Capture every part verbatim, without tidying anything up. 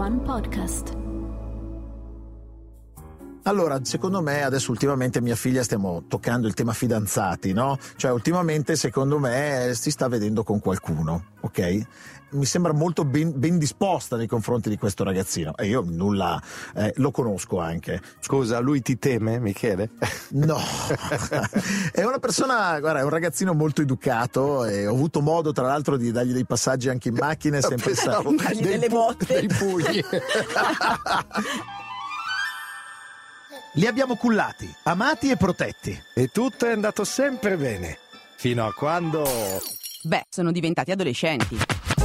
One Podcast. Allora, secondo me adesso ultimamente mia figlia stiamo toccando il tema fidanzati, no? Cioè ultimamente secondo me si sta vedendo con qualcuno, ok? Mi sembra molto ben, ben disposta nei confronti di questo ragazzino e io nulla, eh, lo conosco anche. Scusa, lui ti teme, Michele? No, è una persona, guarda, è un ragazzino molto educato e ho avuto modo tra l'altro di dargli dei passaggi anche in macchina, è sempre stato Dargli delle botte. dei pugni. Li abbiamo cullati, amati e protetti. E tutto è andato sempre bene, fino a quando... Beh, sono diventati adolescenti.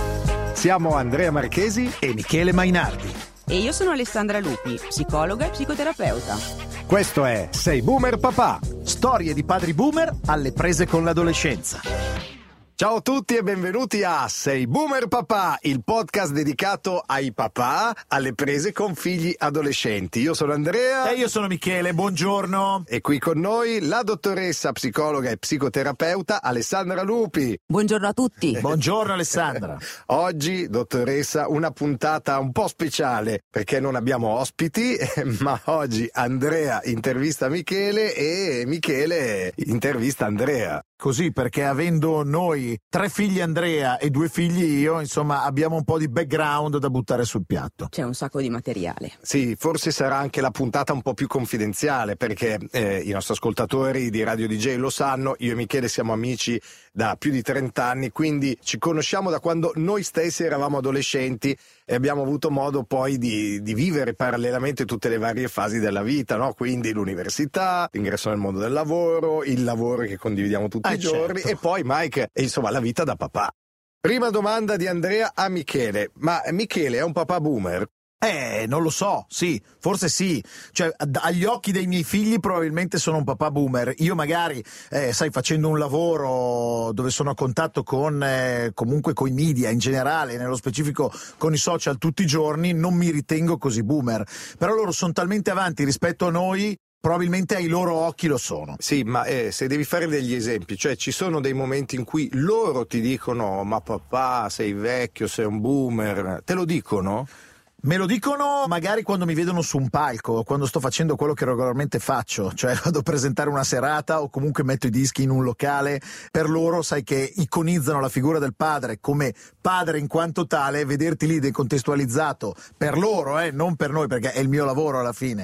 Siamo Andrea Marchesi E Michele Mainardi. E io sono Alessandra Lupi, psicologa e psicoterapeuta. Questo è Sei Boomer Papà. Storie di padri boomer alle prese con l'adolescenza. Ciao a tutti e benvenuti a Sei Boomer Papà, il podcast dedicato ai papà alle prese con figli adolescenti. Io sono Andrea. E io sono Michele, buongiorno. E qui con noi la dottoressa psicologa e psicoterapeuta Alessandra Lupi. Buongiorno a tutti. Buongiorno Alessandra. Oggi, dottoressa, una puntata un po' speciale perché non abbiamo ospiti, ma oggi Andrea intervista Michele e Michele intervista Andrea. Così, perché avendo noi tre figli Andrea e due figli io, insomma, abbiamo un po' di background da buttare sul piatto. C'è un sacco di materiale. Sì, forse sarà anche la puntata un po' più confidenziale, perché eh, i nostri ascoltatori di Radio D J lo sanno, io e Michele siamo amici da più di trenta anni, quindi ci conosciamo da quando noi stessi eravamo adolescenti e abbiamo avuto modo poi di, di vivere parallelamente tutte le varie fasi della vita, no? Quindi l'università, l'ingresso nel mondo del lavoro, il lavoro che condividiamo tutti Ah, i giorni, certo. e poi Mike, e insomma la vita da papà. Prima domanda di Andrea a Michele, ma Michele è un papà boomer? Eh, non lo so, sì, forse sì. Cioè, ad- agli occhi dei miei figli probabilmente sono un papà boomer. Io magari, eh, sai, facendo un lavoro dove sono a contatto con, eh, comunque con i media in generale, nello specifico con i social tutti i giorni, non mi ritengo così boomer. Però loro sono talmente avanti rispetto a noi, probabilmente ai loro occhi lo sono. Sì, ma eh, se devi fare degli esempi, cioè ci sono dei momenti in cui loro ti dicono ma papà sei vecchio, sei un boomer, te lo dicono? Me lo dicono magari quando mi vedono su un palco, quando sto facendo quello che regolarmente faccio, cioè vado a presentare una serata o comunque metto i dischi in un locale. Per loro, sai, che iconizzano la figura del padre come padre in quanto tale, vederti lì decontestualizzato per loro, eh, non per noi, perché è il mio lavoro alla fine.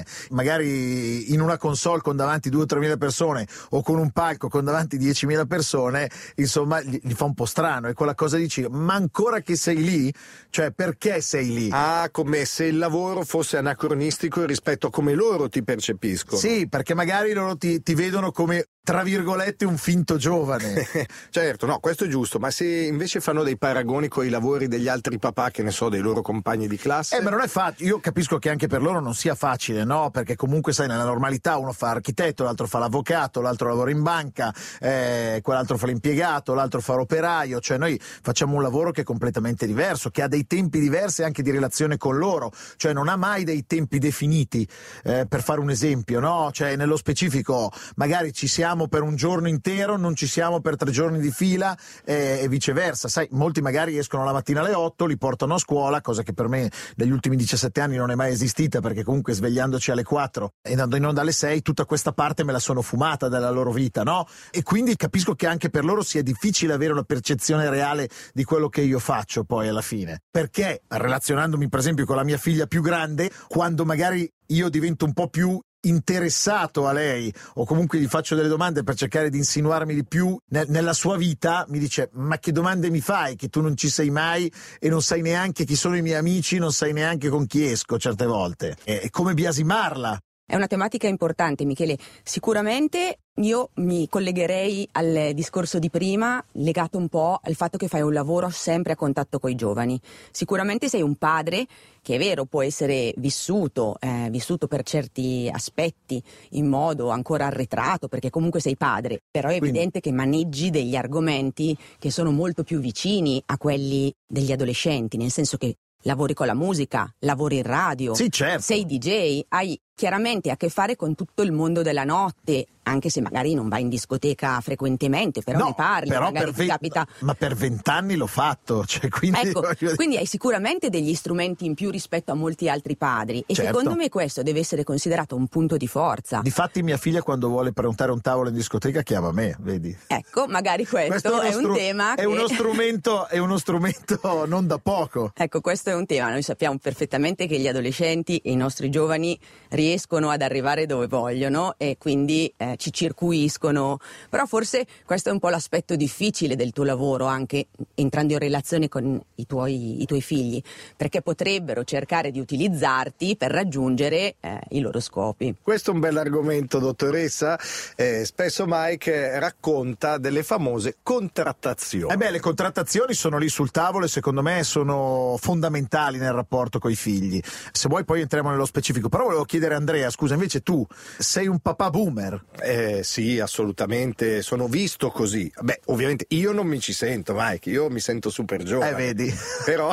Magari in una console con davanti due o tremila persone o con un palco con davanti diecimila persone, insomma, gli, gli fa un po' strano. E quella cosa dici, ma ancora che sei lì? Cioè, perché sei lì? Ah, come se il lavoro fosse anacronistico rispetto a come loro ti percepiscono. Sì, perché magari loro ti, ti vedono come, tra virgolette, un finto giovane. Certo, no, questo è giusto, ma se invece fanno dei paragoni con i lavori degli altri papà, che ne so, dei loro compagni di classe... Eh, ma non è facile. Io capisco che anche per loro non sia facile, no? Perché comunque, sai, nella normalità uno fa architetto, l'altro fa l'avvocato, l'altro lavora in banca, eh, quell'altro fa l'impiegato, l'altro fa l'operaio. Cioè noi facciamo un lavoro che è completamente diverso, che ha dei tempi diversi anche di relazione con loro, cioè non ha mai dei tempi definiti, eh, per fare un esempio, no? Cioè nello specifico magari ci siamo per un giorno intero, non ci siamo per tre giorni di fila, eh, e viceversa. Sai, molti magari escono la mattina alle otto, li portano a scuola, cosa che per me negli ultimi diciassette anni non è mai esistita, perché comunque svegliandoci alle quattro e andando in onda alle sei, tutta questa parte me la sono fumata della loro vita, no? E quindi capisco che anche per loro sia difficile avere una percezione reale di quello che io faccio poi alla fine, perché relazionandomi per esempio con la mia figlia più grande, quando magari io divento un po' più interessato a lei o comunque gli faccio delle domande per cercare di insinuarmi di più ne- nella sua vita, mi dice: ma che domande mi fai, che tu non ci sei mai e non sai neanche chi sono i miei amici, non sai neanche con chi esco certe volte. È, è come biasimarla. È una tematica importante, Michele. Sicuramente io mi collegherei al discorso di prima, legato un po' al fatto che fai un lavoro sempre a contatto con i giovani. Sicuramente sei un padre che, è vero, può essere vissuto, eh, vissuto per certi aspetti in modo ancora arretrato, perché comunque sei padre, però è Quindi... evidente che maneggi degli argomenti che sono molto più vicini a quelli degli adolescenti, nel senso che lavori con la musica, lavori in radio, Sì, certo. sei D J, hai chiaramente ha a che fare con tutto il mondo della notte, anche se magari non va in discoteca frequentemente, però no, ne parli, però magari per ti ve- capita. ma per vent'anni l'ho fatto, cioè, quindi, Ecco, voglio dire- quindi hai sicuramente degli strumenti in più rispetto a molti altri padri e Certo. secondo me questo deve essere considerato un punto di forza. Difatti mia figlia quando vuole prenotare un tavolo in discoteca chiama me, vedi? Ecco, magari questo, è, uno un stru- tema è che... uno strumento è uno strumento non da poco. Ecco, questo è un tema. Noi sappiamo perfettamente che gli adolescenti e i nostri giovani riescono ad arrivare dove vogliono e quindi eh, ci circuiscono. Però forse questo è un po' l'aspetto difficile del tuo lavoro, anche entrando in relazione con i tuoi, i tuoi figli, perché potrebbero cercare di utilizzarti per raggiungere eh, i loro scopi. Questo è un bell'argomento, dottoressa. Eh, spesso Mike racconta delle famose contrattazioni. Eh beh, le contrattazioni sono lì sul tavolo e secondo me sono fondamentali nel rapporto coi figli. Se vuoi poi entriamo nello specifico. Però volevo chiedere a Andrea, scusa, invece tu sei un papà boomer? Eh, sì, assolutamente, sono visto così. Beh, ovviamente io non mi ci sento, Mike, io mi sento super giovane. Eh, vedi. Però,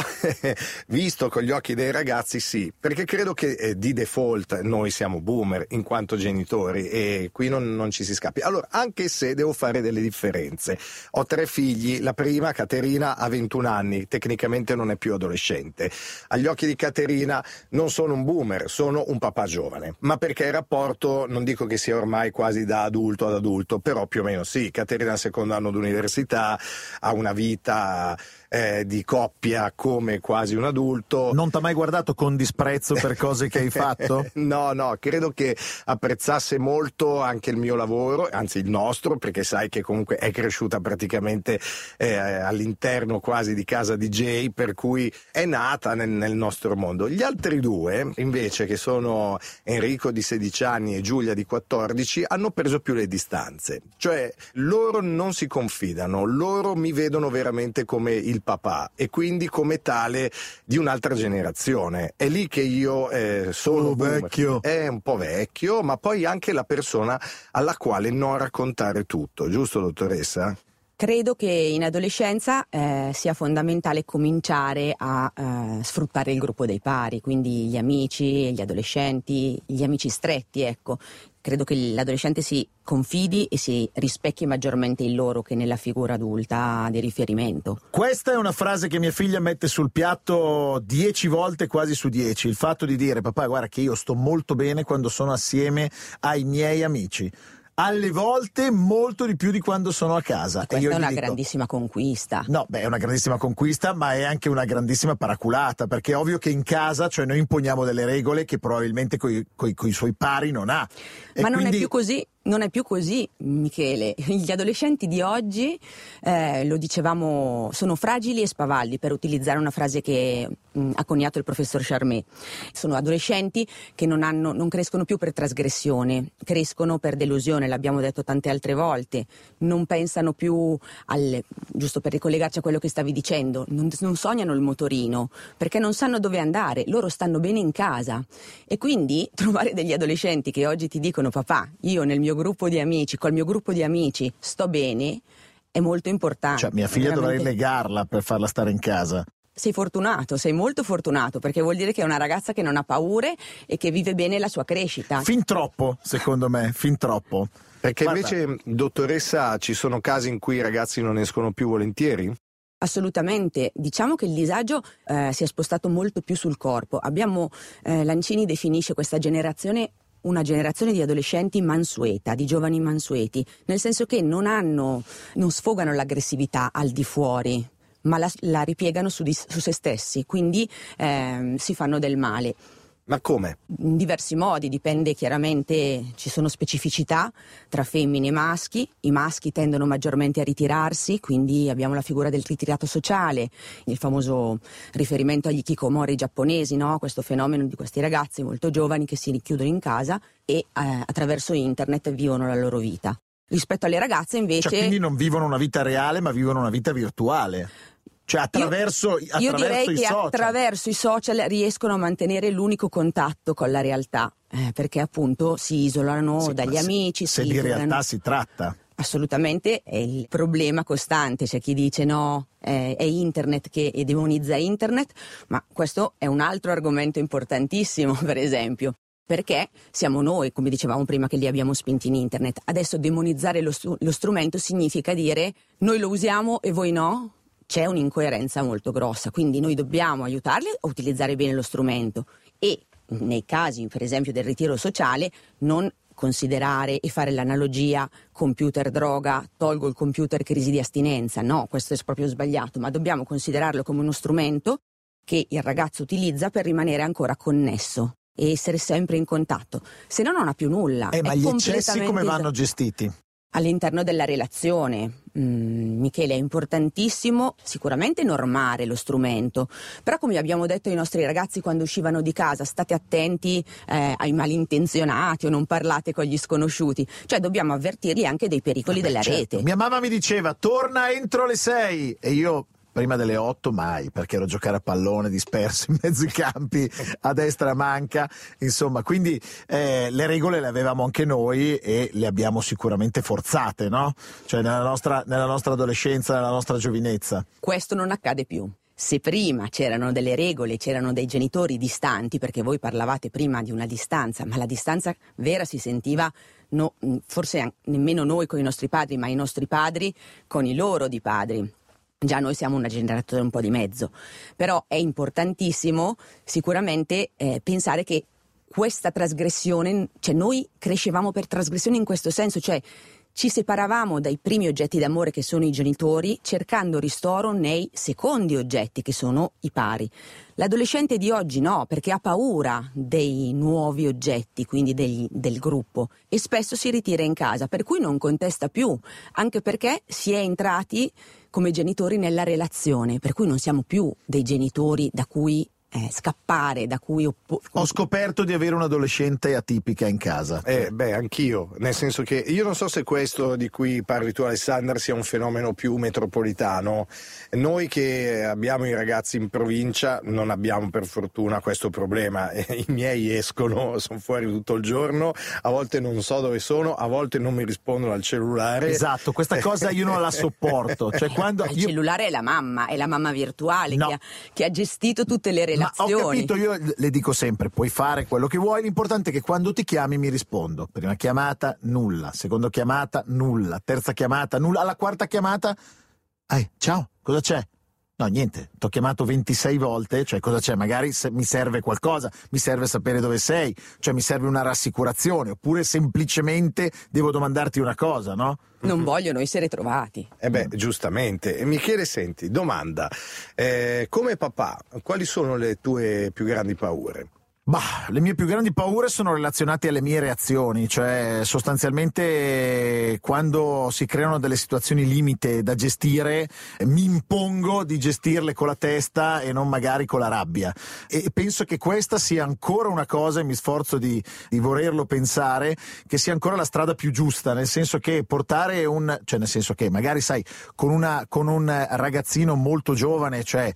visto con gli occhi dei ragazzi, sì, perché credo che eh, di default noi siamo boomer in quanto genitori e qui non, non ci si scappi. Allora, anche se devo fare delle differenze, ho tre figli, la prima, Caterina, ha ventuno anni, tecnicamente non è più adolescente. Agli occhi di Caterina non sono un boomer, sono un papà giovane, ma perché il rapporto, non dico che sia ormai quasi da adulto ad adulto, però più o meno sì. Caterina al secondo anno d'università, ha una vita eh, di coppia come quasi un adulto. Non t'ha mai guardato con disprezzo per cose che hai fatto? No, no, credo che apprezzasse molto anche il mio lavoro, anzi il nostro, perché sai che comunque è cresciuta praticamente eh, all'interno quasi di casa D J, per cui è nata nel, nel nostro mondo. Gli altri due, invece, che sono Enrico di sedici anni e Giulia di quattordici, hanno preso più le distanze. Cioè, loro non si confidano, loro mi vedono veramente come il papà e quindi come tale di un'altra generazione. È lì che io eh, sono Oh, vecchio. È un po' vecchio, ma poi anche la persona alla quale non raccontare tutto, giusto, dottoressa? Credo che in adolescenza eh, sia fondamentale cominciare a eh, sfruttare il gruppo dei pari, quindi gli amici, gli adolescenti, gli amici stretti, ecco. Credo che l'adolescente si confidi e si rispecchi maggiormente in loro che nella figura adulta di riferimento. Questa è una frase che mia figlia mette sul piatto dieci volte quasi su dieci, il fatto di dire: papà, guarda che io sto molto bene quando sono assieme ai miei amici. Alle volte molto di più di quando sono a casa. E questa io è gli una dico, grandissima conquista. no, beh, è una grandissima conquista, ma è anche una grandissima paraculata, perché è ovvio che in casa, cioè, noi imponiamo delle regole che probabilmente coi, coi, coi suoi pari non ha. E Ma non quindi... è più così. Non è più così, Michele. Gli adolescenti di oggi, eh, lo dicevamo, sono fragili e spavaldi, per utilizzare una frase che mh, ha coniato il professor Charmet. Sono adolescenti che non, hanno, non crescono più per trasgressione, crescono per delusione, l'abbiamo detto tante altre volte. Non pensano più al, giusto per ricollegarci a quello che stavi dicendo, non, non sognano il motorino, perché non sanno dove andare, loro stanno bene in casa. E quindi trovare degli adolescenti che oggi ti dicono: papà, io nel mio gruppo di amici, col mio gruppo di amici sto bene, è molto importante. Cioè, mia figlia Veramente... dovrei legarla per farla stare in casa. Sei fortunato, sei molto fortunato, perché vuol dire che è una ragazza che non ha paure e che vive bene la sua crescita. Fin troppo, secondo me, fin troppo. Perché Guarda, invece, dottoressa, ci sono casi in cui i ragazzi non escono più volentieri? Assolutamente, diciamo che il disagio eh, si è spostato molto più sul corpo. Abbiamo, eh, Lancini definisce questa generazione una generazione di adolescenti mansueta, di giovani mansueti, nel senso che non hanno, non sfogano l'aggressività al di fuori, ma la, la ripiegano su, di, su se stessi, quindi eh, si fanno del male. Ma come? In diversi modi, dipende chiaramente, ci sono specificità tra femmine e maschi, i maschi tendono maggiormente a ritirarsi, quindi abbiamo la figura del ritirato sociale, il famoso riferimento agli hikikomori giapponesi, no? Questo fenomeno di questi ragazzi molto giovani che si richiudono in casa e eh, attraverso internet vivono la loro vita. Rispetto alle ragazze invece... Cioè, quindi non vivono una vita reale, ma vivono una vita virtuale. Cioè attraverso, io, attraverso io direi i che social. attraverso i social riescono a mantenere l'unico contatto con la realtà, eh, perché appunto si isolano Sì, dagli ma se- amici. Se si di isolano. realtà si tratta. Assolutamente, è il problema costante. C'è chi dice no, eh, è internet che demonizza internet, ma questo è un altro argomento importantissimo, per esempio. perché siamo noi, come dicevamo prima, che li abbiamo spinti in internet. Adesso demonizzare lo, lo strumento significa dire noi lo usiamo e voi no? C'è un'incoerenza molto grossa, quindi noi dobbiamo aiutarli a utilizzare bene lo strumento e nei casi, per esempio, del ritiro sociale, non considerare e fare l'analogia computer droga, tolgo il computer crisi di astinenza. No, questo è proprio sbagliato, ma dobbiamo considerarlo come uno strumento che il ragazzo utilizza per rimanere ancora connesso e essere sempre in contatto, se no non ha più nulla. Eh, ma gli eccessi come vanno gestiti? All'interno della relazione, mm, Michele, è importantissimo sicuramente normare lo strumento, però come abbiamo detto ai nostri ragazzi quando uscivano di casa, state attenti eh, ai malintenzionati o non parlate con gli sconosciuti, cioè dobbiamo avvertirli anche dei pericoli Vabbè, della certo. rete. Mia mamma mi diceva torna entro le sei e io prima delle otto mai, perché ero a giocare a pallone disperso in mezzo ai campi, a destra a manca, insomma, quindi eh, le regole le avevamo anche noi e le abbiamo sicuramente forzate, no? Cioè nella nostra, nella nostra adolescenza, nella nostra giovinezza. Questo non accade più. Se prima c'erano delle regole, c'erano dei genitori distanti, perché voi parlavate prima di una distanza, ma la distanza vera si sentiva, no, forse nemmeno noi con i nostri padri, ma i nostri padri con i loro di padri. Già noi siamo una generazione un po' di mezzo, però è importantissimo sicuramente eh, pensare che questa trasgressione, cioè noi crescevamo per trasgressione in questo senso, cioè ci separavamo dai primi oggetti d'amore che sono i genitori, cercando ristoro nei secondi oggetti che sono i pari. L'adolescente di oggi no, perché ha paura dei nuovi oggetti, quindi degli, del gruppo, e spesso si ritira in casa, per cui non contesta più, anche perché si è entrati come genitori nella relazione, per cui non siamo più dei genitori da cui eh, scappare, da cui oppo- Ho scoperto di avere un'adolescente atipica in casa. Eh, beh, anch'io, nel senso che io non so se questo di cui parli tu, Alessandra, sia un fenomeno più metropolitano. Noi che abbiamo i ragazzi in provincia non abbiamo per fortuna questo problema. I miei escono, sono fuori tutto il giorno, a volte non so dove sono, a volte non mi rispondono al cellulare. Esatto, questa cosa io non la sopporto. Cioè, quando il io... cellulare è la mamma, è la mamma virtuale No. che, ha, che ha gestito tutte le relazioni. Ma ho capito, io le dico sempre, puoi fare quello che vuoi, l'importante è che quando ti chiami mi rispondo. Prima chiamata, nulla. Seconda chiamata, nulla. Terza chiamata, nulla. Alla quarta chiamata, eh, ciao, cosa c'è? No, niente, ti ho chiamato ventisei volte, cioè cosa c'è? Magari se mi serve qualcosa, mi serve sapere dove sei, cioè mi serve una rassicurazione, oppure semplicemente devo domandarti una cosa, no? Non vogliono essere trovati. Eh beh, giustamente. E Michele, senti, domanda, eh, come papà, quali sono le tue più grandi paure? Bah, le mie più grandi paure sono relazionate alle mie reazioni, cioè sostanzialmente quando si creano delle situazioni limite da gestire mi impongo di gestirle con la testa e non magari con la rabbia, e penso che questa sia ancora una cosa, e mi sforzo di, di volerlo pensare, che sia ancora la strada più giusta, nel senso che portare un, cioè nel senso che magari sai con, una, con un ragazzino molto giovane, cioè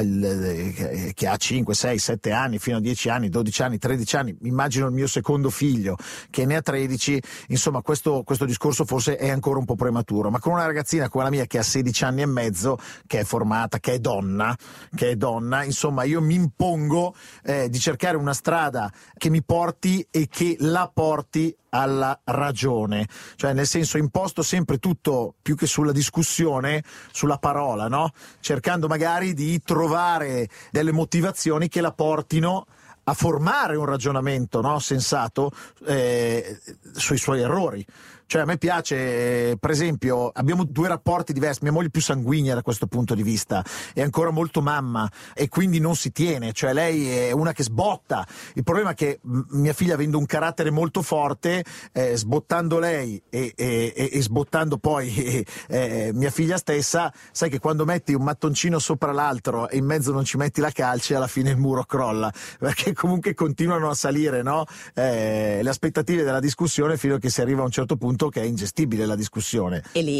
dal, che ha cinque, sei, sette anni fino a dieci anni, dodici anni, tredici anni, immagino il mio secondo figlio che ne ha tredici, insomma questo, questo discorso forse è ancora un po' prematuro, ma con una ragazzina come la mia che ha sedici anni e mezzo, che è formata, che è donna, che è donna, insomma io mi impongo eh, di cercare una strada che mi porti e che la porti alla ragione, cioè nel senso imposto sempre tutto più che sulla discussione, sulla parola, no? Cercando magari di trovare delle motivazioni che la portino a formare un ragionamento, no, sensato eh, sui suoi errori. Cioè a me piace, per esempio, abbiamo due rapporti diversi, mia moglie è più sanguigna da questo punto di vista, è ancora molto mamma e quindi non si tiene, cioè lei è una che sbotta. Il problema è che m- mia figlia, avendo un carattere molto forte, eh, sbottando lei e, e, e, e sbottando poi eh, eh, mia figlia stessa, sai che quando metti un mattoncino sopra l'altro e in mezzo non ci metti la calce, alla fine il muro crolla, perché comunque continuano a salire, no? eh, le aspettative della discussione fino a che si arriva a un certo punto che è ingestibile la discussione. E lì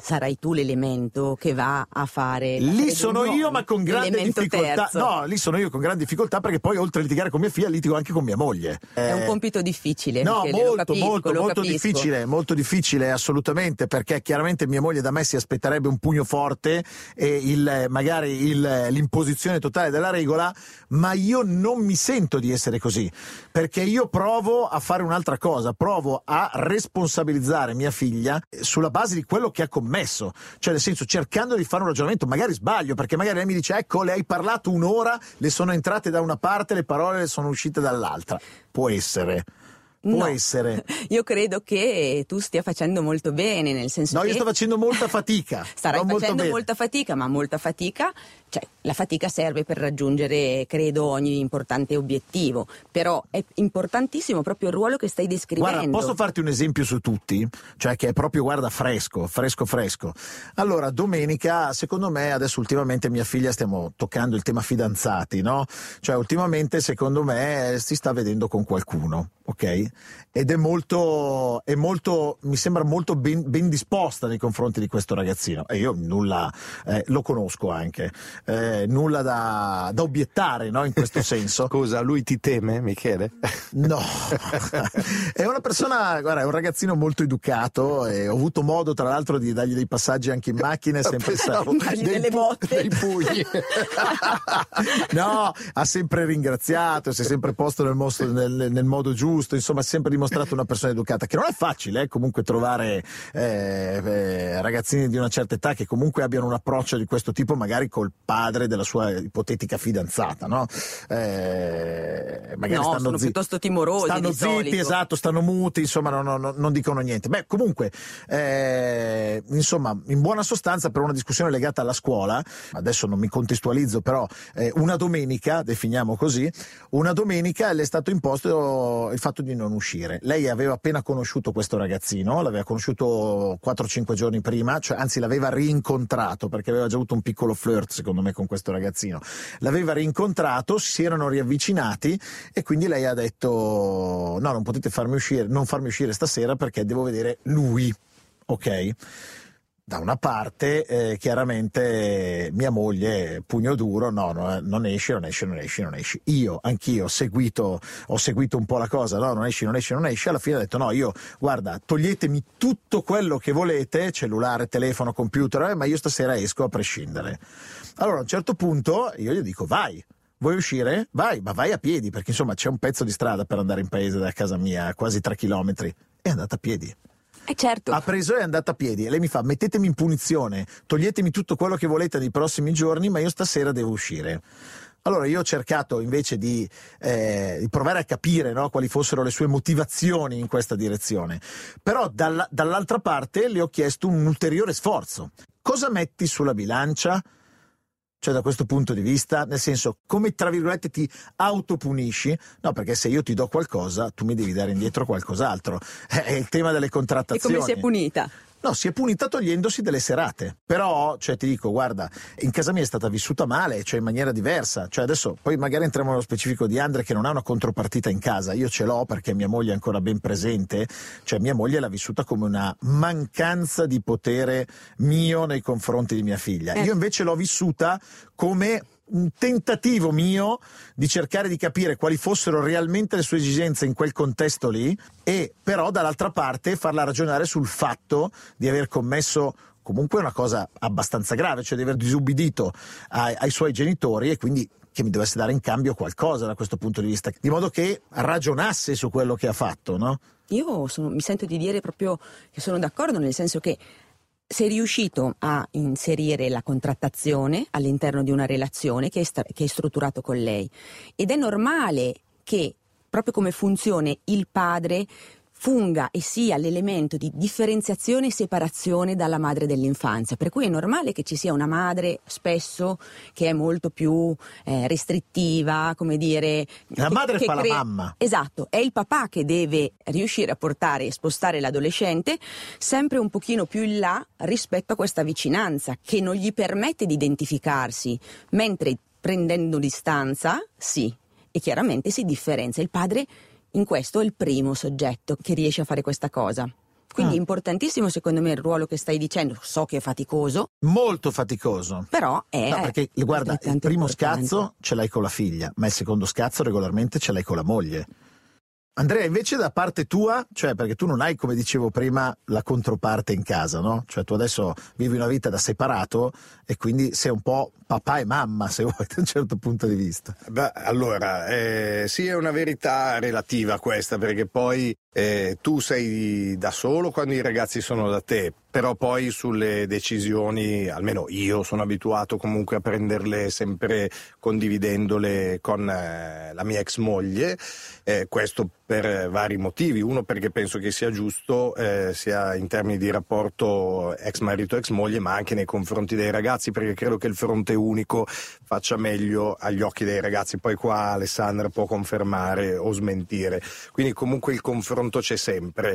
sarai tu l'elemento che va a fare lì sono io ma con grande difficoltà terzo. no lì sono io con grande difficoltà perché poi oltre a litigare con mia figlia litigo anche con mia moglie. È eh, un compito difficile, no Michele, molto lo capisco, molto lo molto capisco. difficile molto difficile assolutamente, perché chiaramente mia moglie da me si aspetterebbe un pugno forte e il magari il, l'imposizione totale della regola, ma io non mi sento di essere così, perché io provo a fare un'altra cosa, provo a responsabilizzare mia figlia sulla base di quello che ha commesso, cioè nel senso cercando di fare un ragionamento, magari sbaglio, perché magari lei mi dice ecco le hai parlato un'ora, le sono entrate da una parte, le parole le sono uscite dall'altra, può essere può No. essere Io credo che tu stia facendo molto bene, nel senso no che io sto facendo molta fatica starai non molto facendo bene. molta fatica, ma molta fatica, cioè la fatica serve per raggiungere, credo, ogni importante obiettivo, però è importantissimo proprio il ruolo che stai descrivendo. Guarda, posso farti un esempio su tutti? Cioè che è proprio, guarda, fresco, fresco, fresco. Allora, domenica, secondo me, adesso ultimamente mia figlia stiamo toccando il tema fidanzati, no? Cioè, ultimamente, secondo me, si sta vedendo con qualcuno, ok? Ed è molto, è molto, mi sembra molto ben, ben disposta nei confronti di questo ragazzino. E io nulla, eh, lo conosco anche, eh, nulla da, da obiettare, no? In questo senso. Scusa, lui ti teme, Michele? No, è una persona, guarda, è un ragazzino molto educato e ho avuto modo tra l'altro di dargli dei passaggi anche in macchina, è sempre Pensavo Dagli dei delle pu- botte. dei pugni. no, ha sempre ringraziato, si è sempre posto nel, mostro, nel, nel modo giusto, insomma ha sempre dimostrato una persona educata, che non è facile eh, comunque trovare eh, eh, ragazzini di una certa età che comunque abbiano un approccio di questo tipo, magari col padre della sua ipotetica fidanzata, no? Eh, magari no, stanno sono zitti, piuttosto timorosi stanno di zitti, solito. esatto, stanno muti, insomma no, no, no, non dicono niente. Beh, comunque, eh, insomma, in buona sostanza per una discussione legata alla scuola, adesso non mi contestualizzo, però eh, una domenica, definiamo così, una domenica le è stato imposto il fatto di non uscire. Lei aveva appena conosciuto questo ragazzino, l'aveva conosciuto quattro cinque giorni prima, cioè anzi l'aveva rincontrato perché aveva già avuto un piccolo flirt secondo me con questo ragazzino. L'aveva rincontrato, si erano riavvicinati e quindi lei ha detto no, non potete farmi uscire, non farmi uscire stasera perché devo vedere lui, ok? Da una parte eh, chiaramente mia moglie pugno duro, no, no, non esci, non esci, non esci, non esci. Io, anch'io ho seguito, ho seguito un po' la cosa, no, non esci, non esci, non esci. Alla fine ho detto no, io, guarda, toglietemi tutto quello che volete, cellulare, telefono, computer, eh, ma io stasera esco a prescindere. Allora a un certo punto io gli dico vai. Vuoi uscire? Vai, ma vai a piedi, perché insomma c'è un pezzo di strada per andare in paese da casa mia, quasi tre chilometri. È andata a piedi. Eh certo. Ha preso e è andata a piedi e lei mi fa mettetemi in punizione, toglietemi tutto quello che volete nei prossimi giorni, ma io stasera devo uscire. Allora io ho cercato invece di, eh, di provare a capire, no, quali fossero le sue motivazioni in questa direzione, però dalla, dall'altra parte le ho chiesto un ulteriore sforzo. Cosa metti sulla bilancia? Cioè da questo punto di vista, nel senso, come tra virgolette ti autopunisci? No, perché se io ti do qualcosa, tu mi devi dare indietro qualcos'altro. È il tema delle E contrattazioni. come si è punita? No, si è punita togliendosi delle serate. Però, cioè, ti dico, guarda, in casa mia è stata vissuta male, cioè in maniera diversa. Cioè adesso, poi magari entriamo nello specifico di Andre che non ha una contropartita in casa. Io ce l'ho perché mia moglie è ancora ben presente. Cioè mia moglie l'ha vissuta come una mancanza di potere mio nei confronti di mia figlia. Eh. Io invece l'ho vissuta come un tentativo mio di cercare di capire quali fossero realmente le sue esigenze in quel contesto lì e però dall'altra parte farla ragionare sul fatto di aver commesso comunque una cosa abbastanza grave, cioè di aver disubbidito ai, ai suoi genitori e quindi che mi dovesse dare in cambio qualcosa da questo punto di vista, di modo che ragionasse su quello che ha fatto, no? Io sono, mi sento di dire proprio che sono d'accordo, nel senso che sei riuscito a inserire la contrattazione all'interno di una relazione che è, sta- che è strutturato con lei ed è normale che proprio come funzione il padre funga e sia l'elemento di differenziazione e separazione dalla madre dell'infanzia, per cui è normale che ci sia una madre spesso che è molto più eh, restrittiva, come dire... La che, madre che fa crea... la mamma. Esatto, è il papà che deve riuscire a portare e spostare l'adolescente sempre un pochino più in là rispetto a questa vicinanza che non gli permette di identificarsi, mentre prendendo distanza, sì, e chiaramente si differenzia. Il padre in questo è il primo soggetto che riesce a fare questa cosa. Quindi Ah. è importantissimo secondo me il ruolo che stai dicendo, so che è faticoso, Molto faticoso. però è No, perché guarda, il altrettanto primo importante. scazzo ce l'hai con la figlia, ma il secondo scazzo regolarmente ce l'hai con la moglie. Andrea, invece da parte tua, cioè perché tu non hai, come dicevo prima, la controparte in casa, no? Cioè tu adesso vivi una vita da separato e quindi sei un po' papà e mamma, se vuoi, da un certo punto di vista. Beh, allora, eh, sì, è una verità relativa questa, perché poi eh, tu sei da solo quando i ragazzi sono da te, però poi sulle decisioni, almeno io sono abituato comunque a prenderle sempre condividendole con eh, la mia ex moglie, eh, questo per vari motivi. Uno, perché penso che sia giusto eh, sia in termini di rapporto ex marito ex moglie, ma anche nei confronti dei ragazzi, perché credo che il fronte unico faccia meglio agli occhi dei ragazzi. Poi qua Alessandra può confermare o smentire, quindi comunque il confronto c'è sempre.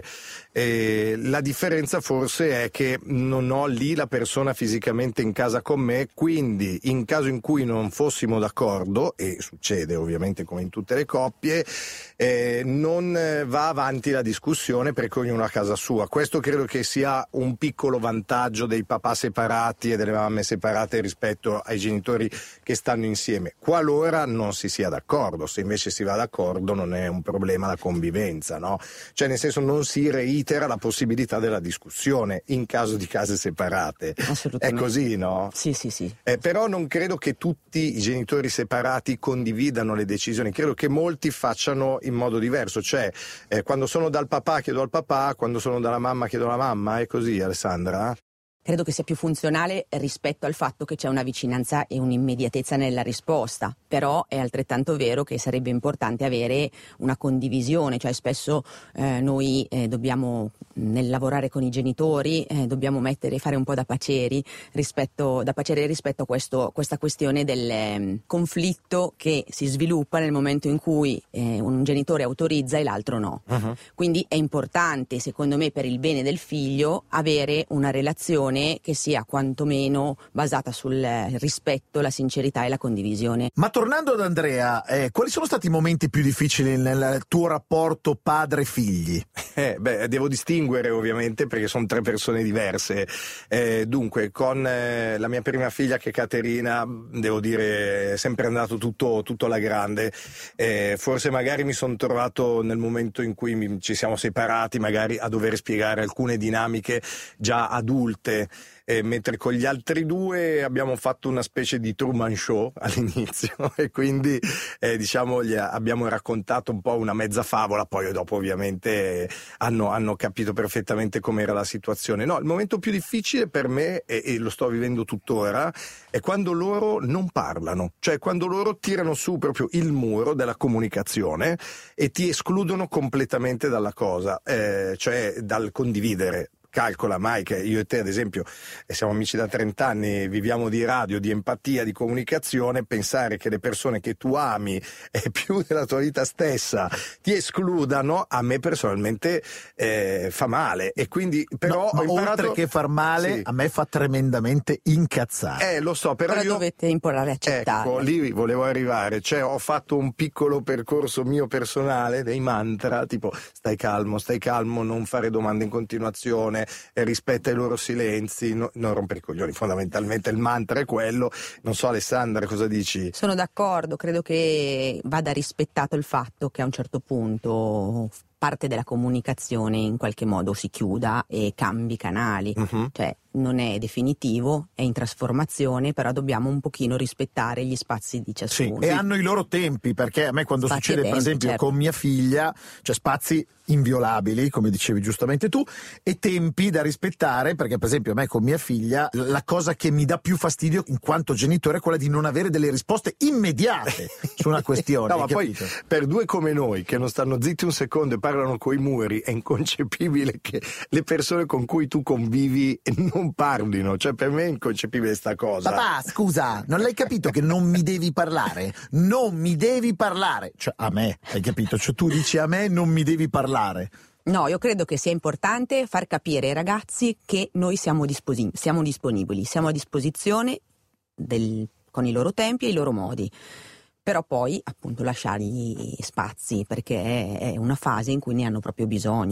E la differenza forse è che non ho lì la persona fisicamente in casa con me, quindi in caso in cui non fossimo d'accordo, e succede ovviamente come in tutte le coppie, eh, non va avanti la discussione perché ognuno ha casa sua. Questo credo che sia un piccolo vantaggio dei papà separati e delle mamme separate rispetto ai genitori che stanno insieme, qualora non si sia d'accordo. Se invece si va d'accordo non è un problema la convivenza, no? Cioè nel senso non si reitera la possibilità della discussione in caso di case separate. Assolutamente. È così, no? Sì, sì, sì. Eh, però non credo che tutti i genitori separati condividano le decisioni, credo che molti facciano in modo diverso, cioè eh, quando sono dal papà chiedo al papà, quando sono dalla mamma chiedo alla mamma. È così, Alessandra? Credo che sia più funzionale rispetto al fatto che c'è una vicinanza e un'immediatezza nella risposta, però è altrettanto vero che sarebbe importante avere una condivisione, cioè spesso eh, noi eh, dobbiamo, nel lavorare con i genitori, eh, dobbiamo mettere, fare un po' da paceri rispetto, da pacere rispetto a questo, questa questione del eh, conflitto che si sviluppa nel momento in cui eh, un genitore autorizza e l'altro no. Uh-huh. Quindi è importante, secondo me, per il bene del figlio, avere una relazione che sia quantomeno basata sul rispetto, la sincerità e la condivisione. Ma tornando ad Andrea, eh, quali sono stati i momenti più difficili nel tuo rapporto padre-figli? Eh, beh, devo distinguere ovviamente perché sono tre persone diverse. Eh, dunque, con eh, la mia prima figlia che è Caterina, devo dire, è sempre andato tutto, tutto alla grande. Eh, forse magari mi sono trovato nel momento in cui mi, ci siamo separati, magari a dover spiegare alcune dinamiche già adulte. Eh, mentre con gli altri due abbiamo fatto una specie di Truman Show all'inizio e quindi eh, diciamo gli abbiamo raccontato un po' una mezza favola, poi dopo ovviamente eh, hanno, hanno capito perfettamente com'era la situazione. No, il momento più difficile per me, e, e lo sto vivendo tuttora, è quando loro non parlano, cioè quando loro tirano su proprio il muro della comunicazione e ti escludono completamente dalla cosa, eh, cioè dal condividere. Calcola mai che io e te ad esempio siamo amici da trenta anni, viviamo di radio, di empatia, di comunicazione, pensare che le persone che tu ami e più della tua vita stessa ti escludano, a me personalmente eh, fa male e quindi però No, ho ma imparato... oltre che far male, Sì. a me fa tremendamente incazzare. Eh, lo so, però, Però io... dovete imparare a accettarlo. Ecco, lì volevo arrivare, cioè ho fatto un piccolo percorso mio personale dei mantra, tipo stai calmo, stai calmo, non fare domande in continuazione, eh, rispetta i loro silenzi, no, non rompere i coglioni, fondamentalmente il mantra è quello. Non so Alessandra, cosa dici? Sono d'accordo, credo che vada rispettato il fatto che a un certo punto parte della comunicazione in qualche modo si chiuda e cambi canali, Uh-huh. cioè non è definitivo, è in trasformazione, però dobbiamo un pochino rispettare gli spazi di Sì, ciascuno. e hanno i loro tempi, perché a me quando Spazi succede e per tempi, esempio certo. con mia figlia, cioè spazi inviolabili, come dicevi giustamente tu, e tempi da rispettare, perché per esempio a me con mia figlia la cosa che mi dà più fastidio in quanto genitore è quella di non avere delle risposte immediate su una questione. No, ma hai poi capito? per due come noi che non stanno zitti un secondo e parlano coi muri, è inconcepibile che le persone con cui tu convivi non parlino, cioè per me è inconcepibile sta cosa. Papà, scusa, non l'hai capito che non mi devi parlare? Non mi devi parlare. Cioè, a me, hai capito? Cioè, tu dici a me non mi devi parlare. No, io credo che sia importante far capire ai ragazzi che noi siamo, disposi- siamo disponibili, siamo a disposizione del- con i loro tempi e i loro modi. Però poi appunto lasciargli spazi, perché è, è una fase in cui ne hanno proprio bisogno.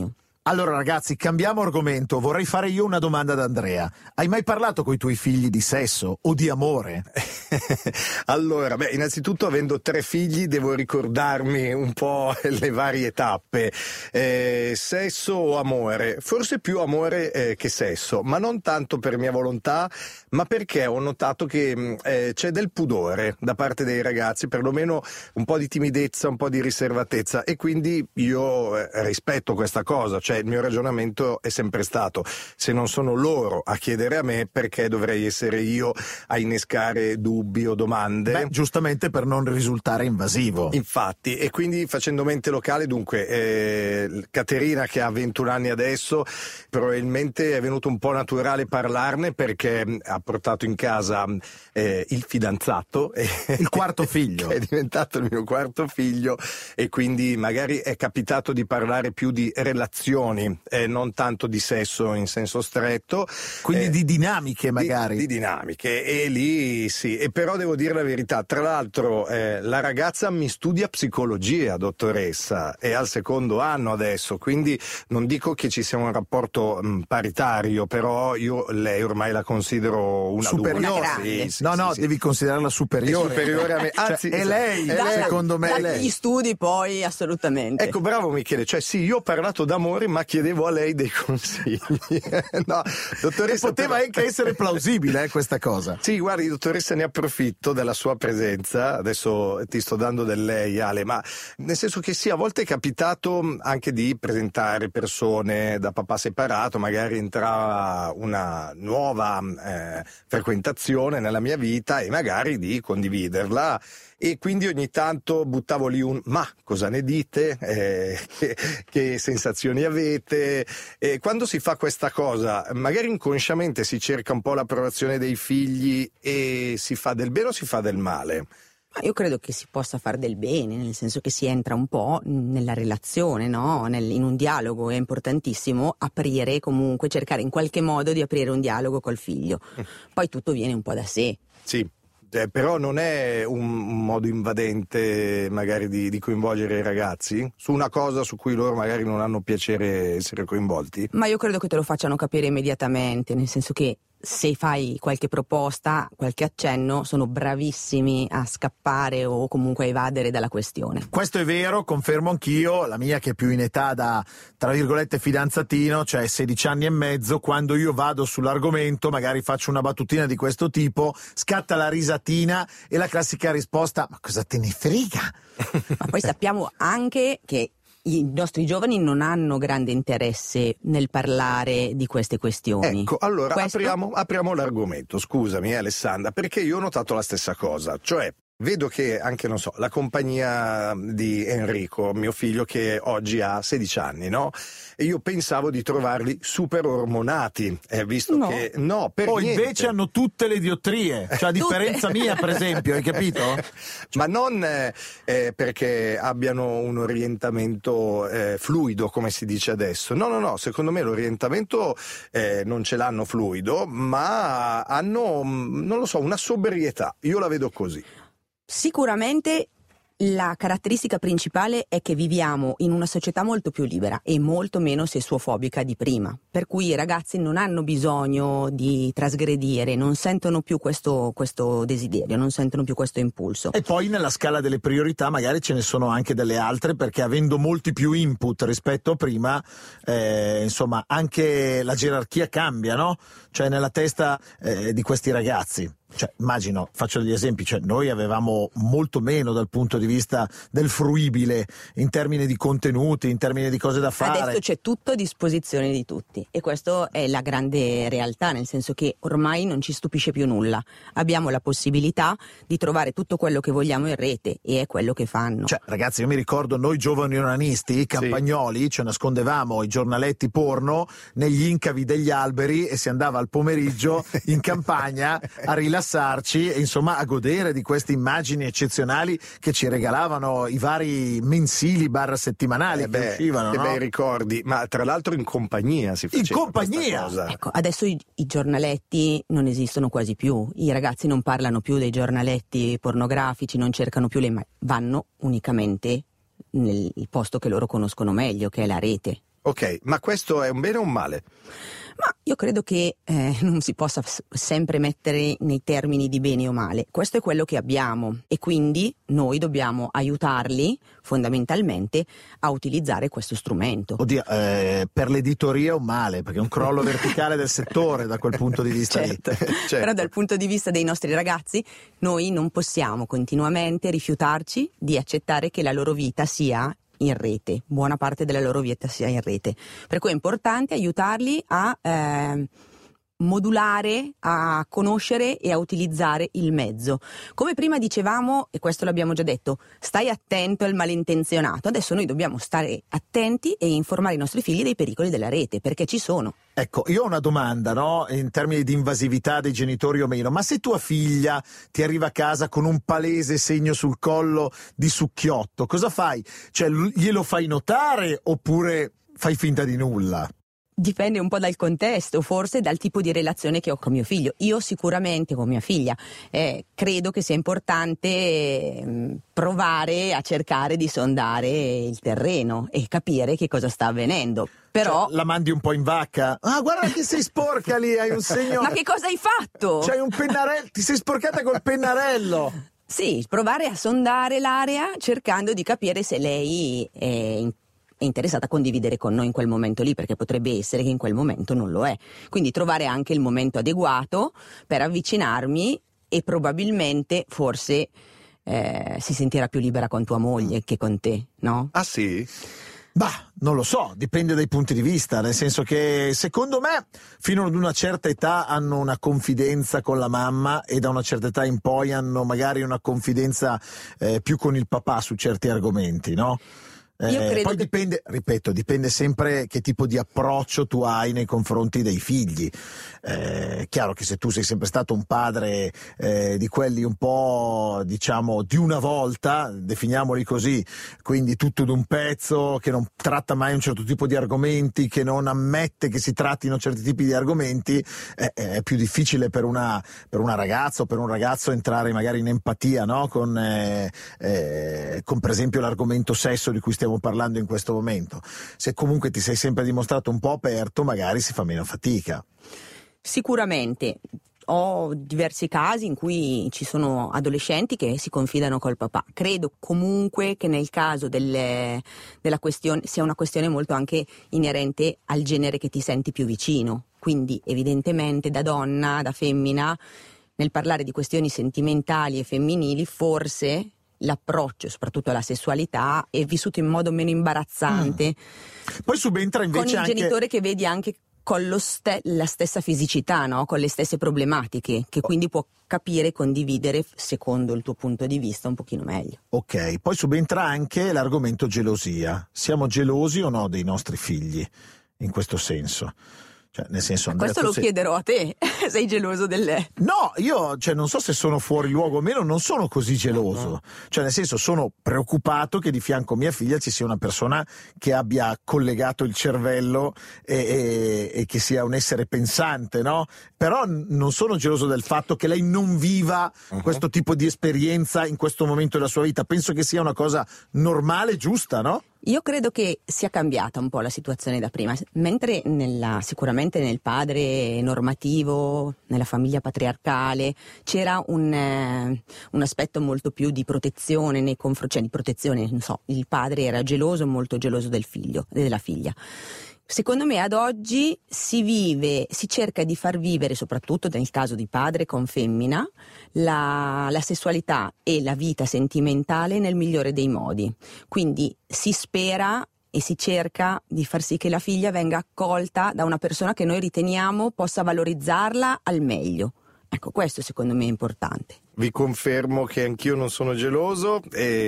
Allora ragazzi, cambiamo argomento, vorrei fare io una domanda ad Andrea. Hai mai parlato coi tuoi figli di sesso o di amore? Allora, beh, innanzitutto avendo tre figli devo ricordarmi un po' le varie tappe. Eh, sesso o amore? Forse più amore eh, che sesso, ma non tanto per mia volontà, ma perché ho notato che eh, c'è del pudore da parte dei ragazzi, perlomeno un po' di timidezza, un po' di riservatezza, e quindi io eh, rispetto questa cosa, cioè il mio ragionamento è sempre stato: se non sono loro a chiedere a me, perché dovrei essere io a innescare dubbi o domande? Beh, giustamente per non risultare invasivo. Infatti, e quindi facendo mente locale, dunque, eh, Caterina, che ha ventuno anni adesso, probabilmente è venuto un po' naturale parlarne perché ha portato in casa eh, il fidanzato, il quarto figlio, che è diventato il mio quarto figlio, e quindi magari è capitato di parlare più di relazioni e non tanto di sesso in senso stretto, quindi eh, di dinamiche magari di, di dinamiche, e lì sì. E però devo dire la verità, tra l'altro eh, la ragazza mi studia psicologia, dottoressa, è al secondo anno adesso, quindi non dico che ci sia un rapporto mh, paritario, però io lei ormai la considero una superiore. Sì, sì, no sì, no sì. Devi considerarla superiore, è superiore a me, anzi cioè, è lei, è da, lei, secondo me da è lei. gli studi poi assolutamente. Ecco, bravo Michele, cioè sì, io ho parlato d'amore ma chiedevo a lei dei consigli. No, dottoressa, poteva però... anche essere plausibile eh, questa cosa. Sì, guardi, dottoressa, ne approfitto della sua presenza, adesso ti sto dando del lei, Ale, ma nel senso che sì, a volte è capitato anche di presentare persone da papà separato, magari entrava una nuova eh, frequentazione nella mia vita e magari di condividerla, e quindi ogni tanto buttavo lì un ma cosa ne dite, eh, che, che sensazioni avete, e quando si fa questa cosa magari inconsciamente si cerca un po' l'approvazione dei figli e si fa del bene o si fa del male? Io credo che si possa fare del bene, nel senso che si entra un po' nella relazione, no? Nel, in un dialogo. È importantissimo aprire, comunque cercare in qualche modo di aprire un dialogo col figlio, poi tutto viene un po' da sé. Sì. Eh, però non è un, un modo invadente magari di, di coinvolgere i ragazzi su una cosa su cui loro magari non hanno piacere essere coinvolti? Ma io credo che te lo facciano capire immediatamente, nel senso che se fai qualche proposta, qualche accenno, sono bravissimi a scappare o comunque a evadere dalla questione. Questo è vero, confermo anch'io. La mia, che è più in età da, tra virgolette, fidanzatino, cioè sedici anni e mezzo, quando io vado sull'argomento, magari faccio una battutina di questo tipo, scatta la risatina e la classica risposta: ma cosa te ne frega? Ma poi sappiamo anche che i nostri giovani non hanno grande interesse nel parlare di queste questioni. Ecco, allora Questo... apriamo, apriamo l'argomento, scusami Alessandra, perché io ho notato la stessa cosa, cioè vedo che anche, non so, la compagnia di Enrico, mio figlio, che oggi ha sedici anni, no? E io pensavo di trovarli super ormonati, eh, visto no. che no, per Poi niente. invece hanno tutte le diottrie, cioè a differenza mia, per esempio, hai capito? Ma non eh, eh, perché abbiano un orientamento eh, fluido, come si dice adesso. No, no, no, secondo me l'orientamento eh, non ce l'hanno fluido, ma hanno, non lo so, una sobrietà. Io la vedo così. Sicuramente la caratteristica principale è che viviamo in una società molto più libera e molto meno sessuofobica di prima, per cui i ragazzi non hanno bisogno di trasgredire, non sentono più questo, questo desiderio, non sentono più questo impulso. E poi nella scala delle priorità magari ce ne sono anche delle altre, perché avendo molti più input rispetto a prima, eh, insomma, anche la gerarchia cambia, no? Cioè nella testa eh, di questi ragazzi. Cioè, immagino, faccio degli esempi, cioè noi avevamo molto meno dal punto di vista del fruibile, in termini di contenuti, in termini di cose da fare. Adesso c'è tutto a disposizione di tutti e questo è la grande realtà, nel senso che ormai non ci stupisce più nulla. Abbiamo la possibilità di trovare tutto quello che vogliamo in rete e è quello che fanno. Cioè, ragazzi, io mi ricordo noi giovani onanisti, campagnoli, sì. Cioè nascondevamo i giornaletti porno negli incavi degli alberi e si andava al pomeriggio in campagna a rilassarsi e insomma a godere di queste immagini eccezionali che ci regalavano i vari mensili barra settimanali eh beh, che uscivano, che no? bei ricordi, ma tra l'altro in compagnia si faceva in compagnia cosa. Ecco, adesso i, i giornaletti non esistono quasi più, i ragazzi non parlano più dei giornaletti pornografici, non cercano più le immagini, vanno unicamente nel posto che loro conoscono meglio, che è la rete. Ok, ma questo è un bene o un male? Ma io credo che eh, non si possa s- sempre mettere nei termini di bene o male. Questo è quello che abbiamo e quindi noi dobbiamo aiutarli fondamentalmente a utilizzare questo strumento. Oddio, eh, per l'editoria è un male, perché è un crollo verticale del settore da quel punto di vista certo. lì. Certo. Però dal punto di vista dei nostri ragazzi noi non possiamo continuamente rifiutarci di accettare che la loro vita sia in rete, buona parte della loro vita sia in rete, per cui è importante aiutarli a eh, modulare, a conoscere e a utilizzare il mezzo. Come prima dicevamo, e questo l'abbiamo già detto, stai attento al malintenzionato. Adesso noi dobbiamo stare attenti e informare i nostri figli dei pericoli della rete, perché ci sono. Ecco, io ho una domanda, no? In termini di invasività dei genitori o meno, ma se tua figlia ti arriva a casa con un palese segno sul collo di succhiotto, cosa fai? Cioè, glielo fai notare oppure fai finta di nulla? Dipende un po' dal contesto, forse dal tipo di relazione che ho con mio figlio. Io sicuramente con mia figlia eh, credo che sia importante eh, provare a cercare di sondare il terreno e capire che cosa sta avvenendo. Però cioè, la mandi un po' in vacca. Ah, guarda che sei sporca lì, hai un segno. Ma che cosa hai fatto? C'hai un pennarello, ti sei sporcata col pennarello. Sì, provare a sondare l'area cercando di capire se lei è in è interessata a condividere con noi in quel momento lì, perché potrebbe essere che in quel momento non lo è. Quindi trovare anche il momento adeguato per avvicinarmi e probabilmente forse eh, si sentirà più libera con tua moglie che con te, no? Ah sì? Bah, non lo so, dipende dai punti di vista, nel senso che secondo me fino ad una certa età hanno una confidenza con la mamma e da una certa età in poi hanno magari una confidenza eh, più con il papà su certi argomenti, no? Eh, poi che... dipende, ripeto, dipende sempre che tipo di approccio tu hai nei confronti dei figli. Eh, è chiaro che se tu sei sempre stato un padre eh, di quelli un po', diciamo, di una volta, definiamoli così, quindi tutto d'un pezzo, che non tratta mai un certo tipo di argomenti, che non ammette che si trattino certi tipi di argomenti, eh, è più difficile per una, per una ragazza o per un ragazzo entrare magari in empatia, no? Con, eh, eh, con per esempio l'argomento sesso di cui stiamo parlando in questo momento. Se comunque ti sei sempre dimostrato un po' aperto, magari si fa meno fatica. Sicuramente. Ho diversi casi in cui ci sono adolescenti che si confidano col papà. Credo comunque che nel caso delle, della questione sia una questione molto anche inerente al genere che ti senti più vicino. Quindi evidentemente da donna, da femmina, nel parlare di questioni sentimentali e femminili forse l'approccio, soprattutto alla sessualità, è vissuto in modo meno imbarazzante. Mm. Poi subentra invece con il anche... genitore che vedi anche con lo ste- la stessa fisicità, no? Con le stesse problematiche, che quindi può capire e condividere secondo il tuo punto di vista un pochino meglio. Ok, poi subentra anche l'argomento gelosia. Siamo gelosi o no dei nostri figli in questo senso? Cioè, nel senso, Andrea, questo lo sei... chiederò a te. Sei geloso delle... No, io cioè, non so se sono fuori luogo o meno, non sono così geloso. No. Cioè, nel senso, sono preoccupato che di fianco a mia figlia ci sia una persona che abbia collegato il cervello e, e, e che sia un essere pensante, no? Però non sono geloso del fatto che lei non viva uh-huh. questo tipo di esperienza in questo momento della sua vita. Penso che sia una cosa normale, giusta, no? Io credo che sia cambiata un po' la situazione da prima, mentre nella, sicuramente nel padre normativo, nella famiglia patriarcale, c'era un, eh, un aspetto molto più di protezione nei confronti, cioè di protezione, non so, il padre era geloso, molto geloso del figlio, della figlia. Secondo me ad oggi si vive, si cerca di far vivere, soprattutto nel caso di padre con femmina, la, la sessualità e la vita sentimentale nel migliore dei modi. Quindi si spera e si cerca di far sì che la figlia venga accolta da una persona che noi riteniamo possa valorizzarla al meglio. Ecco, questo secondo me è importante. Vi confermo che anch'io non sono geloso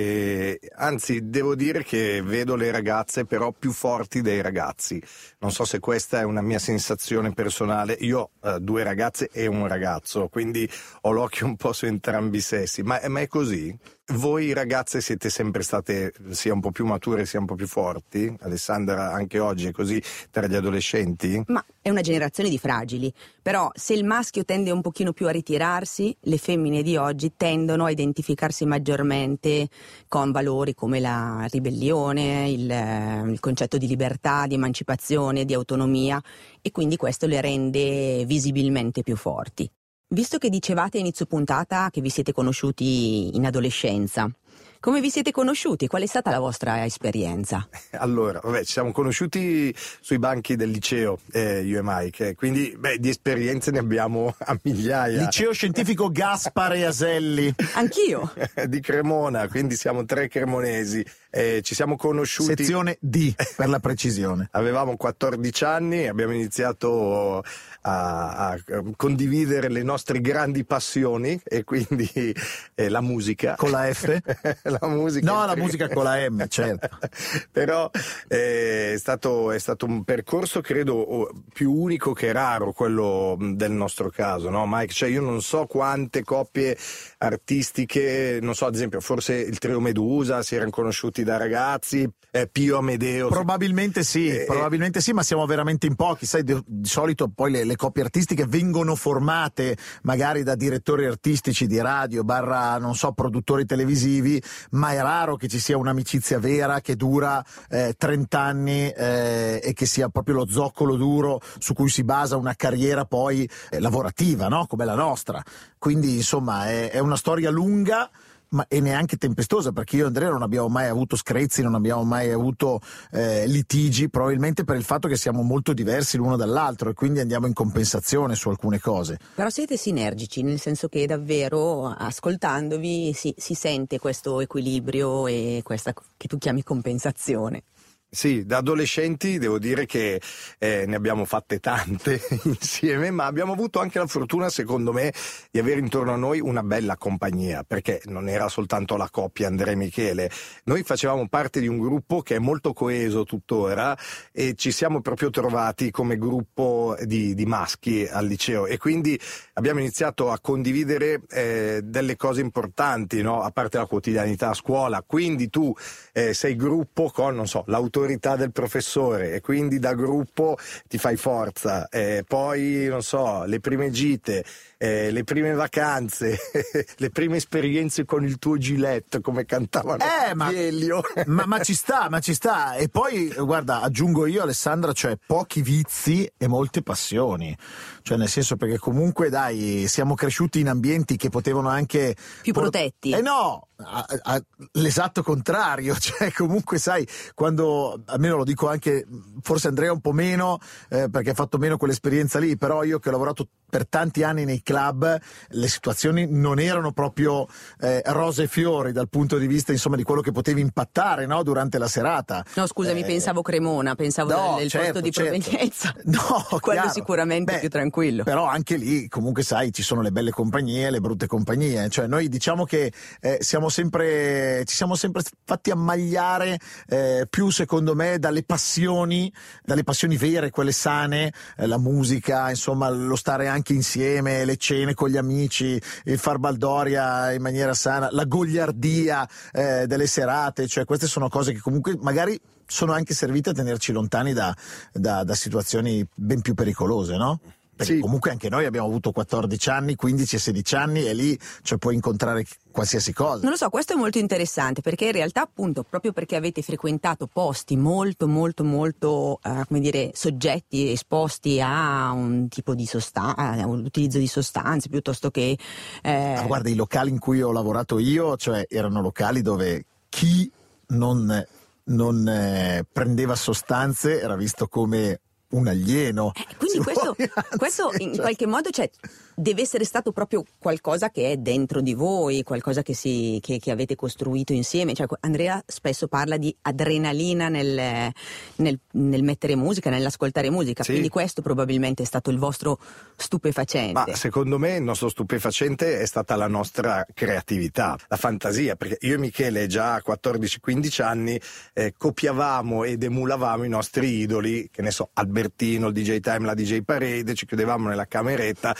e anzi devo dire che vedo le ragazze però più forti dei ragazzi. Non so se questa è una mia sensazione personale. Io ho eh, due ragazze e un ragazzo, quindi ho l'occhio un po' su entrambi i sessi. Ma, ma è così? Voi ragazze siete sempre state sia un po' più mature sia un po' più forti? Alessandra, anche oggi è così tra gli adolescenti? Ma è una generazione di fragili. Però se il maschio tende un pochino più a ritirarsi, le femmine di oggi tendono a identificarsi maggiormente con valori come la ribellione, il, il concetto di libertà, di emancipazione, di autonomia, e quindi questo le rende visibilmente più forti. Visto che dicevate a inizio puntata che vi siete conosciuti in adolescenza, come vi siete conosciuti? Qual è stata la vostra esperienza? Allora, vabbè, ci siamo conosciuti sui banchi del liceo, eh, io e Mike, quindi beh, di esperienze ne abbiamo a migliaia. Liceo scientifico Gaspare Aselli. Anch'io. Di Cremona, quindi siamo tre cremonesi. Eh, ci siamo conosciuti. Sezione D, per la precisione. Avevamo quattordici anni, abbiamo iniziato a, a condividere le nostre grandi passioni, e quindi eh, la musica. Con la F? La musica. No, la musica con la M, certo. Però eh, è stato, è stato un percorso, credo, più unico che raro, quello del nostro caso, no, Mike? Cioè, io non so quante coppie artistiche, non so, ad esempio, forse il trio Medusa si erano conosciuti da ragazzi, eh, Pio Amedeo. Probabilmente sì, eh, probabilmente sì, ma siamo veramente in pochi. Sai, di, di solito poi le, le coppie artistiche vengono formate magari da direttori artistici di radio, barra, non so, produttori televisivi, ma è raro che ci sia un'amicizia vera che dura eh, trenta anni eh, e che sia proprio lo zoccolo duro su cui si basa una carriera poi eh, lavorativa, no? Come la nostra. Quindi, insomma, è, è una storia lunga, ma e neanche tempestosa, perché io e Andrea non abbiamo mai avuto screzi, non abbiamo mai avuto eh, litigi, probabilmente per il fatto che siamo molto diversi l'uno dall'altro e quindi andiamo in compensazione su alcune cose. Però siete sinergici, nel senso che davvero ascoltandovi si, si sente questo equilibrio e questa che tu chiami compensazione. Sì, da adolescenti devo dire che eh, ne abbiamo fatte tante insieme, ma abbiamo avuto anche la fortuna, secondo me, di avere intorno a noi una bella compagnia, perché non era soltanto la coppia Andrea e Michele, noi facevamo parte di un gruppo che è molto coeso tuttora e ci siamo proprio trovati come gruppo di, di maschi al liceo, e quindi abbiamo iniziato a condividere eh, delle cose importanti, no? A parte la quotidianità a scuola, quindi tu eh, sei gruppo con, non so, l'autorità del professore, e quindi da gruppo ti fai forza, eh, poi non so, le prime gite, eh, le prime vacanze, le prime esperienze con il tuo Gillette, come cantavano eh, ma, ma, ma ci sta, ma ci sta. E poi guarda, aggiungo io, Alessandra, cioè pochi vizi e molte passioni, cioè nel senso, perché comunque dai, siamo cresciuti in ambienti che potevano anche più protetti. Eh no, a, a, l'esatto contrario, cioè comunque sai, quando, almeno lo dico anche, forse Andrea un po' meno, eh, perché ha fatto meno quell'esperienza lì, però io che ho lavorato per tanti anni nei club, le situazioni non erano proprio eh, rose e fiori dal punto di vista, insomma, di quello che potevi impattare, no, durante la serata. No, scusami, eh, pensavo Cremona, pensavo no, del certo, posto di certo. provenienza. No, quello chiaro. sicuramente Beh, più tranquillo. Però anche lì, comunque sai, ci sono le belle compagnie e le brutte compagnie, cioè noi diciamo che eh, siamo sempre, ci siamo sempre fatti ammagliare eh, più, secondo me, dalle passioni, dalle passioni vere, quelle sane, eh, la musica, insomma, lo stare anche insieme, le cene con gli amici, il far baldoria in maniera sana, la goliardia eh, delle serate, cioè queste sono cose che comunque magari sono anche servite a tenerci lontani da, da, da situazioni ben più pericolose, no? Perché sì, comunque anche noi abbiamo avuto quattordici anni, quindici e sedici anni, e lì cioè, puoi incontrare qualsiasi cosa. Non lo so, questo è molto interessante, perché in realtà, appunto, proprio perché avete frequentato posti molto molto molto eh, come dire, soggetti esposti a un tipo di sostanza, all'utilizzo di sostanze, piuttosto che eh... ah, guarda, i locali in cui ho lavorato io, cioè erano locali dove chi non, non eh, prendeva sostanze era visto come un alieno. Eh, quindi questo, questo in cioè... qualche modo, cioè, deve essere stato proprio qualcosa che è dentro di voi, qualcosa che, si, che, che avete costruito insieme. Cioè, Andrea spesso parla di adrenalina nel, nel, nel mettere musica, nell'ascoltare musica, sì. Quindi questo probabilmente è stato il vostro stupefacente. Ma secondo me il nostro stupefacente è stata la nostra creatività, la fantasia, perché io e Michele già a quattordici quindici anni eh, copiavamo ed emulavamo i nostri idoli, che ne so, Albertino, il D J Time, la D J Parade, ci chiudevamo nella cameretta come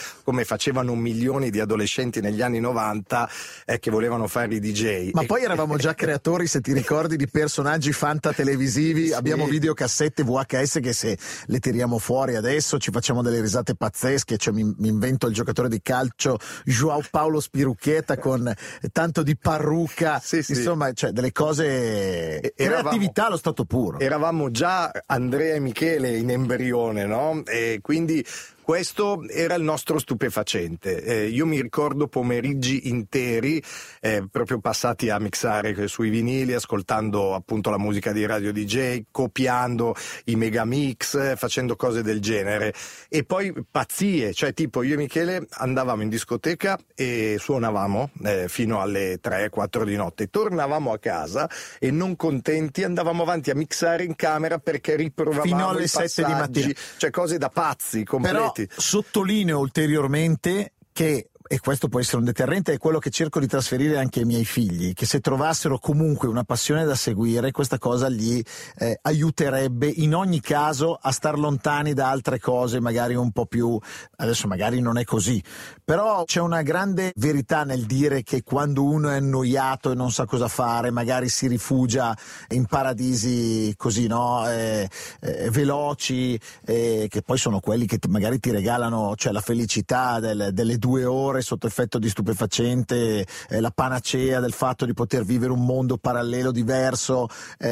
facevano milioni di adolescenti negli anni novanta eh, che volevano fare i D J. Ma e... poi eravamo già creatori, se ti ricordi, di personaggi fantatelevisivi. Sì. Abbiamo videocassette V H S che se le tiriamo fuori adesso ci facciamo delle risate pazzesche. Cioè, mi, mi invento il giocatore di calcio João Paulo Spirucchietta con tanto di parrucca, sì, sì. Insomma, cioè delle cose, e, creatività allo stato puro. Eravamo già Andrea e Michele in embrione, no? E quindi questo era il nostro stupefacente. Eh, io mi ricordo pomeriggi interi eh, proprio passati a mixare sui vinili, ascoltando appunto la musica di Radio D J, copiando i megamix, facendo cose del genere. E poi pazzie, cioè tipo io e Michele andavamo in discoteca e suonavamo eh, fino alle tre quattro di notte, tornavamo a casa e non contenti andavamo avanti a mixare in camera perché riprovavamo fino alle i sette di mattina, cioè cose da pazzi completi. Però sottolineo ulteriormente che, e questo può essere un deterrente, è quello che cerco di trasferire anche ai miei figli, che se trovassero comunque una passione da seguire, questa cosa gli eh, aiuterebbe in ogni caso a star lontani da altre cose magari un po' più, adesso magari non è così, però c'è una grande verità nel dire che quando uno è annoiato e non sa cosa fare magari si rifugia in paradisi così, no, eh, eh, veloci, eh, che poi sono quelli che ti, magari ti regalano, cioè, la felicità del, delle due ore sotto effetto di stupefacente, eh, la panacea del fatto di poter vivere un mondo parallelo diverso,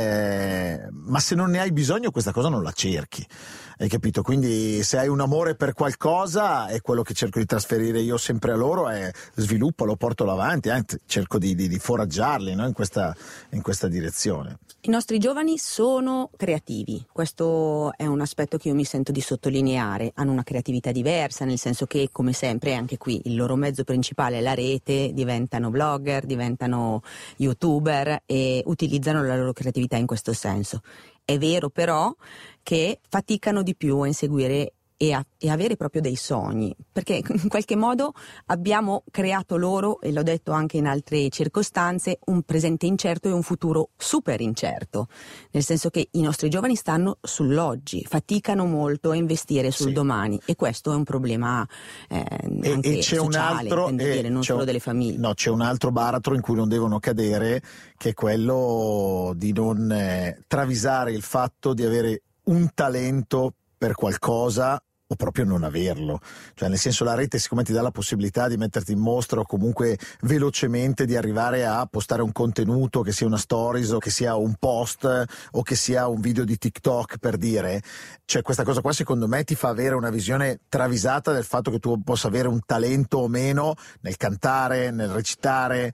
eh, ma se non ne hai bisogno questa cosa non la cerchi, hai capito? Quindi se hai un amore per qualcosa, è quello che cerco di trasferire io sempre a loro, è sviluppalo, portalo avanti, eh, cerco di, di, di foraggiarli, no? in, questa, in questa direzione. I nostri giovani sono creativi, questo è un aspetto che io mi sento di sottolineare, hanno una creatività diversa, nel senso che come sempre anche qui il loro mezzo principale è la rete, diventano blogger, diventano youtuber e utilizzano la loro creatività in questo senso. È vero però che faticano di più a inseguire e, a, e avere proprio dei sogni, perché in qualche modo abbiamo creato loro, e l'ho detto anche in altre circostanze, un presente incerto e un futuro super incerto, nel senso che i nostri giovani stanno sull'oggi, faticano molto a investire sul sì. domani, e questo è un problema eh, e, anche e c'è sociale, un altro, intendo dire, non solo un, delle famiglie. No, c'è un altro baratro in cui non devono cadere, che è quello di non eh, travisare il fatto di avere un talento per qualcosa o proprio non averlo, cioè nel senso, la rete siccome ti dà la possibilità di metterti in mostra o comunque velocemente di arrivare a postare un contenuto, che sia una stories o che sia un post o che sia un video di TikTok, per dire, cioè questa cosa qua secondo me ti fa avere una visione travisata del fatto che tu possa avere un talento o meno nel cantare, nel recitare,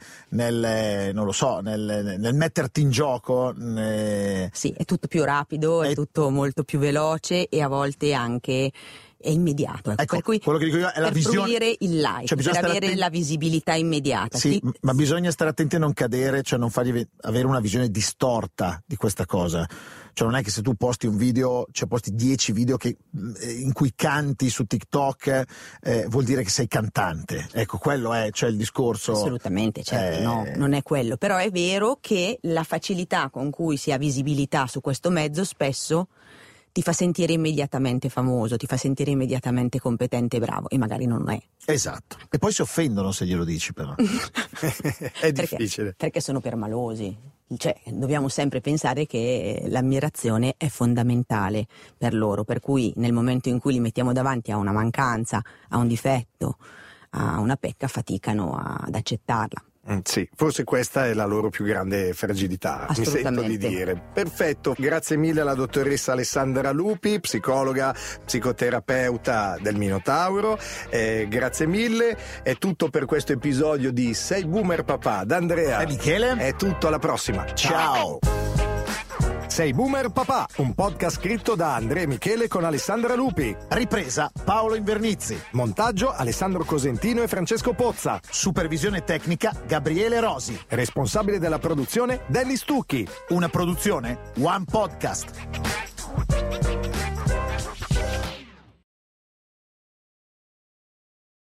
nel non lo so, nel, nel metterti in gioco. Nel... Sì, è tutto più rapido, è... è tutto molto più veloce e a volte anche è immediato, ecco, ecco, per cui quello che dico io è la per visione, fruire il like, cioè per avere attenti... la visibilità immediata. Sì, Ti... ma bisogna stare attenti a non cadere, cioè non fargli avere una visione distorta di questa cosa. Cioè non è che se tu posti un video, cioè posti dieci video che, in cui canti su TikTok, eh, vuol dire che sei cantante. Ecco, quello è, cioè il discorso. Assolutamente, certo, eh... no, non è quello. Però è vero che la facilità con cui si ha visibilità su questo mezzo spesso ti fa sentire immediatamente famoso, ti fa sentire immediatamente competente e bravo, e magari non è. Esatto. E poi si offendono se glielo dici, però. È difficile. Perché, perché sono permalosi. Cioè, dobbiamo sempre pensare che l'ammirazione è fondamentale per loro, per cui nel momento in cui li mettiamo davanti a una mancanza, a un difetto, a una pecca, faticano ad accettarla. Mm, sì, forse questa è la loro più grande fragilità, mi sento di dire. Perfetto, grazie mille alla dottoressa Alessandra Lupi, psicologa, psicoterapeuta del Minotauro, eh, grazie mille, è tutto per questo episodio di Sei Boomer Papà. Da Andrea e Michele è tutto, alla prossima, ciao. Sei Boomer Papà, un podcast scritto da Andrea e Michele con Alessandra Lupi. Ripresa Paolo Invernizzi. Montaggio Alessandro Cosentino e Francesco Pozza. Supervisione tecnica Gabriele Rosi. Responsabile della produzione Dennis Stucchi. Una produzione One Podcast.